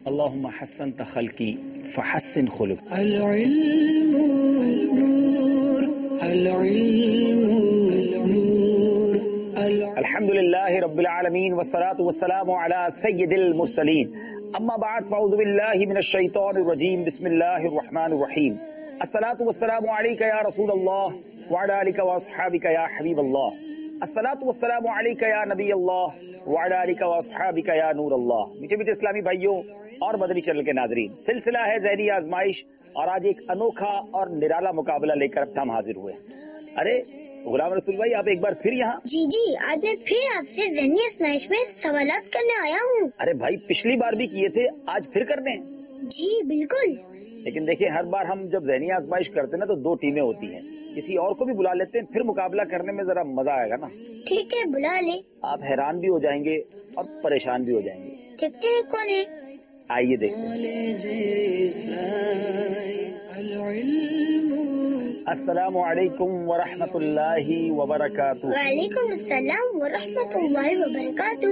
اللهم حسنت خلقی فحسن خلق. العلم نور العلم نور الحمد للہ رب العالمین والصلاة والسلام علی سید المرسلین. اما بعد فاعوذ باللہ من الشیطان الرجیم. بسم اللہ الرحمن الرحیم. الصلاة والسلام علیک یا رسول اللہ وعلی آلک واصحابک یا حبیب اللہ. الصلاة والسلام علیک یا نبی اللہ وعلی آلک واصحابک یا نور اللہ. میٹھے میٹھے اسلامی بھائیوں اور مدنی چینل کے ناظرین، سلسلہ ہے ذہنی آزمائش، اور آج ایک انوکھا اور نرالا مقابلہ لے کر ہم حاضر ہوئے. ارے غلام رسول بھائی، آپ ایک بار پھر یہاں؟ جی آج میں پھر آپ سے ذہنی آزمائش میں سوالات کرنے آیا ہوں. ارے بھائی، پچھلی بار بھی کیے تھے، آج پھر کرنے ہیں؟ جی بالکل. لیکن دیکھیں، ہر بار ہم جب ذہنی آزمائش کرتے ہیں نا تو دو ٹیمیں ہوتی ہیں، کسی اور کو بھی بلا لیتے ہیں، پھر مقابلہ کرنے میں ذرا مزہ آئے گا نا. ٹھیک ہے، بلا لے. آپ آپ حیران بھی ہو جائیں گے اور پریشان بھی ہو جائیں گے. دیکھتے ہیں کون ہے. آئیے دیکھتے ہیں. السلام علیکم ورحمۃ اللہ وبرکاتہ. وعلیکم السلام ورحمۃ اللہ وبرکاتہ.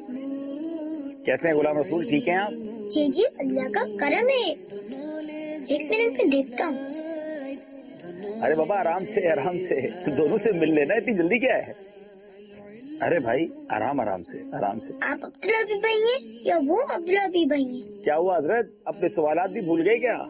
کیسے ہیں غلام رسول؟ ٹھیک ہیں آپ؟ جی اللہ کا کرم ہے. ایک منٹ میں دیکھتا ہوں. ارے بابا، آرام سے آرام سے، دونوں سے مل لینا، اتنی جلدی کیا ہے؟ ارے بھائی، آرام سے آرام سے. آپ عبداللہ بھائی ہیں یا وہ عبداللہ بھائی ہیں؟ کیا ہوا حضرت، اپنے سوالات بھی بھول گئے کیا؟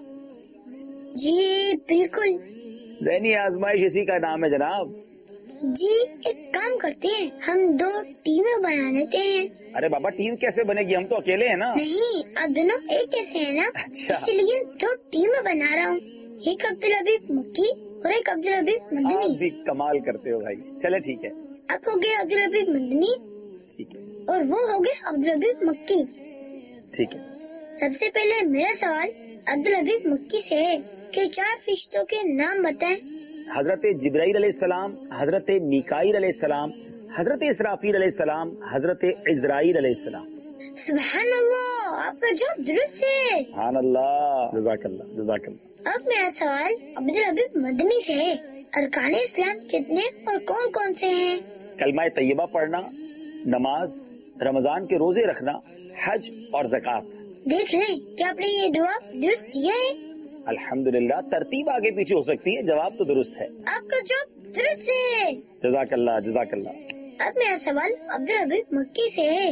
جی بالکل. ذہنی آزمائش اسی کا نام ہے جناب. جی ایک کام کرتے ہیں، ہم دو ٹیمیں بنا لیتے ہیں. ارے بابا، ٹیم کیسے بنے گی؟ ہم تو اکیلے ہیں نا. نہیں، آپ دونوں ایک جیسے ہیں نا. اچھا. اس لیے دو ٹیمیں بنا رہا ہوں، ایک عبدالحبیب مکی اور ایک عبدالحبیب آپ مدنی. بھی کمال کرتے ہو بھائی. چلے ٹھیک ہے. آپ ہو گئے عبدالحبیب مدنی ٹھیک ہے اور وہ ہو گئے عبدالحبیب مکی. ٹھیک ہے. سب سے پہلے میرا سوال عبدالحبیب مکی سے ہے کہ 4 فرشتوں کے نام بتائیں. حضرت جبرائیل علیہ السلام، حضرت میکائیل علیہ السلام، حضرت اسرافیل علیہ السلام، حضرت عزرائیل علیہ السلام. سبحان اللہ، آپ کا جواب درست ہے. سبحان اللہ، جزاک اللہ جزاک اللہ. اب میرا سوال عبدالحبیب مدنی سے ہے، ارکان اسلام کتنے اور کون کون سے ہیں؟ کلمہ طیبہ پڑھنا، نماز، رمضان کے روزے رکھنا، حج اور زکوٰۃ. دیکھ لیں کہ آپ نے یہ جواب درست دیا ہے. الحمدللہ. ترتیب آگے پیچھے ہو سکتی ہے، جواب تو درست ہے. آپ کا جواب درست ہے. جزاک اللہ جزاک اللہ. اب میرا سوال عبدالحبیب مکی سے ہے،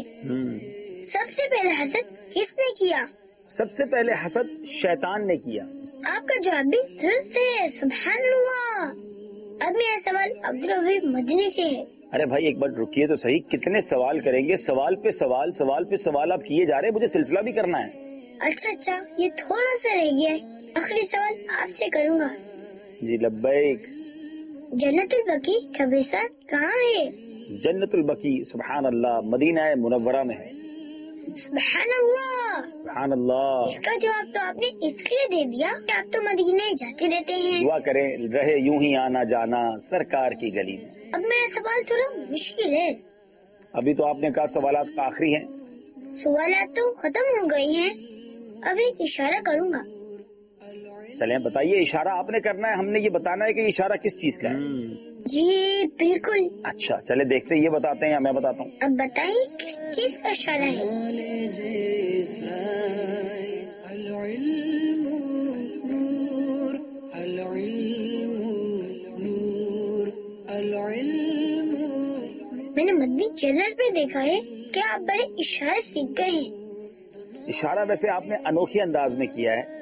سب سے پہلے حسد کس نے کیا؟ سب سے پہلے حسد شیطان نے کیا. آپ کا جواب بھی درست ہے. سبحان اللہ. اب میرا سوال عبدالحبیب مدنی سے ہے. ارے بھائی، ایک بار رکیے تو صحیح، کتنے سوال کریں گے؟ سوال پہ سوال، سوال پہ سوال آپ کیے جا رہے ہیں، مجھے سلسلہ بھی کرنا ہے. اچھا، یہ تھوڑا سا رہ گیا ہے. آخری سوال آپ سے کروں گا. جی لبیک. جنت البقیع قبرستان کہاں ہے؟ جنت البقیع سبحان اللہ مدینہ منورہ میں ہے. سبحان اللہ. سبحان اللہ. اس کا جواب تو آپ نے اس لیے دے دیا کہ آپ تو مدینے جاتے رہتے ہیں. دعا کریں رہے یوں ہی آنا جانا سرکار کی گلی میں. اب میرا سوال تھوڑا مشکل ہے. ابھی تو آپ نے کہا سوالات کا آخری ہیں. سوالات تو ختم ہو گئی ہیں، اب ایک اشارہ کروں گا. چلیں بتائیے. اشارہ آپ نے کرنا ہے، ہم نے یہ بتانا ہے کہ اشارہ کس چیز کا ہے. جی بالکل. اچھا چلے دیکھتے، یہ بتاتے ہیں یا میں بتاتا ہوں؟ اب بتائیے کس چیز کا اشارہ ہے؟ العلم نور العلم نور العلم. میں نے مدنی چینل پہ دیکھا ہے کہ آپ بڑے اشارے سیکھ گئے ہیں. اشارہ ویسے آپ نے انوکھے انداز میں کیا ہے،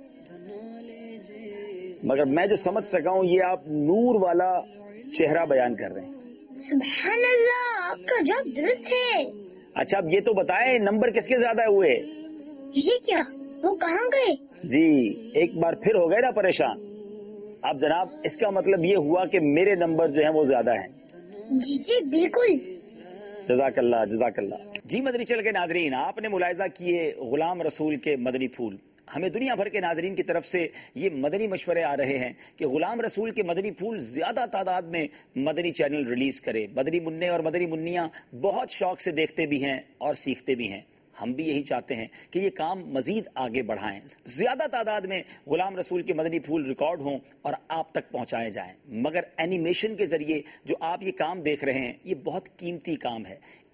مگر میں جو سمجھ سکا ہوں یہ آپ نور والا چہرہ بیان کر رہے ہیں. سبحان اللہ، آپ کا جواب درست ہے. اچھا، اب یہ تو بتائیں نمبر کس کے زیادہ ہوئے؟ یہ کیا، وہ کہاں گئے؟ جی ایک بار پھر ہو گئے نا پریشان آپ جناب. اس کا مطلب یہ ہوا کہ میرے نمبر جو ہیں وہ زیادہ ہیں. جی بالکل. جزاک اللہ جزاک اللہ. جی مدنی چینل کے ناظرین، آپ نے ملاحظہ کیے غلام رسول کے مدنی پھول. ہمیں دنیا بھر کے ناظرین کی طرف سے یہ مدنی مشورے آ رہے ہیں کہ غلام رسول کے مدنی پھول زیادہ تعداد میں مدنی چینل ریلیز کرے. مدنی منع اور مدنی منیاں بہت شوق سے دیکھتے بھی ہیں اور سیکھتے بھی ہیں. ہم بھی یہی چاہتے ہیں کہ یہ کام مزید آگے بڑھائیں، زیادہ تعداد میں غلام رسول کے مدنی پھول ریکارڈ ہوں اور آپ تک پہنچائے جائیں. مگر اینیمیشن کے ذریعے جو آپ یہ کام دیکھ رہے ہیں یہ بہت قیمتی کام ہے.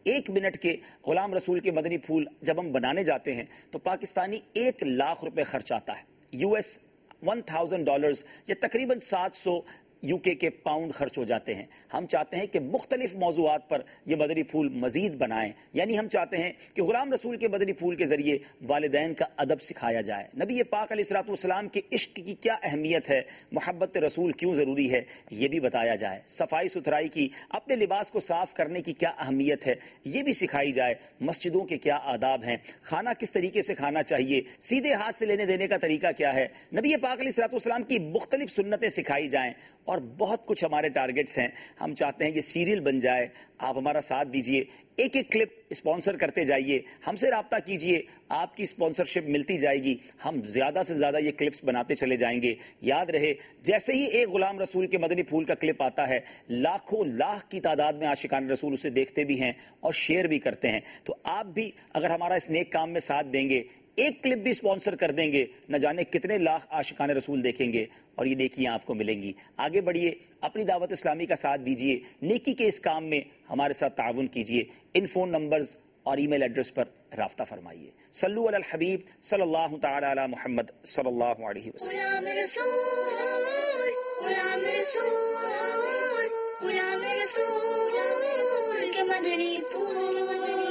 1 منٹ کے غلام رسول کے مدنی پھول جب ہم بنانے جاتے ہیں تو پاکستانی 1 لاکھ روپے خرچ آتا ہے، US $1000 یا تقریباً 700 UK کے پاؤنڈ خرچ ہو جاتے ہیں۔ ہم چاہتے ہیں کہ مختلف موضوعات پر یہ مدنی پھول مزید بنائیں، یعنی ہم چاہتے ہیں کہ غلام رسول کے مدنی پھول کے ذریعے والدین کا ادب سکھایا جائے، نبی پاک علیہ الصلوۃ والسلام کے عشق کی کیا اہمیت ہے، محبت رسول کیوں ضروری ہے، یہ بھی بتایا جائے، صفائی ستھرائی کی، اپنے لباس کو صاف کرنے کی کیا اہمیت ہے یہ بھی سکھائی جائے، مسجدوں کے کیا آداب ہیں، کھانا کس طریقے سے کھانا چاہیے، سیدھے ہاتھ سے لینے دینے کا طریقہ کیا ہے، نبی پاک علیہ الصلوۃ والسلام کی مختلف سنتیں سکھائی جائیں، اور بہت کچھ ہمارے ٹارگٹس ہیں۔ ہم چاہتے ہیں یہ سیریل بن جائے، آپ ہمارا ساتھ دیجئے، ایک ایک کلپ اسپانسر کرتے جائیے، ہم سے رابطہ کیجئے، آپ کی اسپانسرشپ ملتی جائے گی، ہم زیادہ سے زیادہ یہ کلپس بناتے چلے جائیں گے۔ یاد رہے، جیسے ہی ایک غلام رسول کے مدنی پھول کا کلپ آتا ہے، لاکھوں لاکھ کی تعداد میں عاشقان رسول اسے دیکھتے بھی ہیں اور شیئر بھی کرتے ہیں۔ تو آپ بھی اگر ہمارا اس نیک کام میں ساتھ دیں گے، ایک کلپ بھی اسپانسر کر دیں گے، نہ جانے کتنے لاکھ عاشقان رسول دیکھیں گے اور یہ نیکیاں آپ کو ملیں گی۔ آگے بڑھیے، اپنی دعوت اسلامی کا ساتھ دیجیے، نیکی کے اس کام میں ہمارے ساتھ تعاون کیجیے۔ ان فون نمبرز اور ای میل ایڈریس پر رابطہ فرمائیے۔ صلو علی الحبیب صلی اللہ تعالی علی محمد صلی اللہ علیہ وسلم۔ غلام رسول، غلام رسول، غلام رسول کے مدنی پھول